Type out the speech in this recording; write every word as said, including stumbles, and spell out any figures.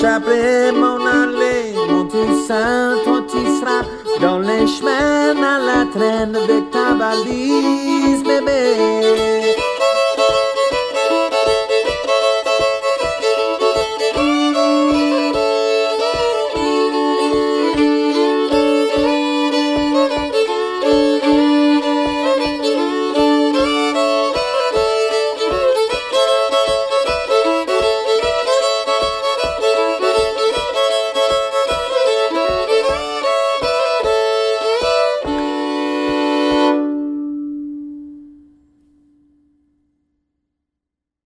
chapelet, mon allée, mon Toussaint, toi tu seras dans les chemins à la traîne avec ta valise, bébé.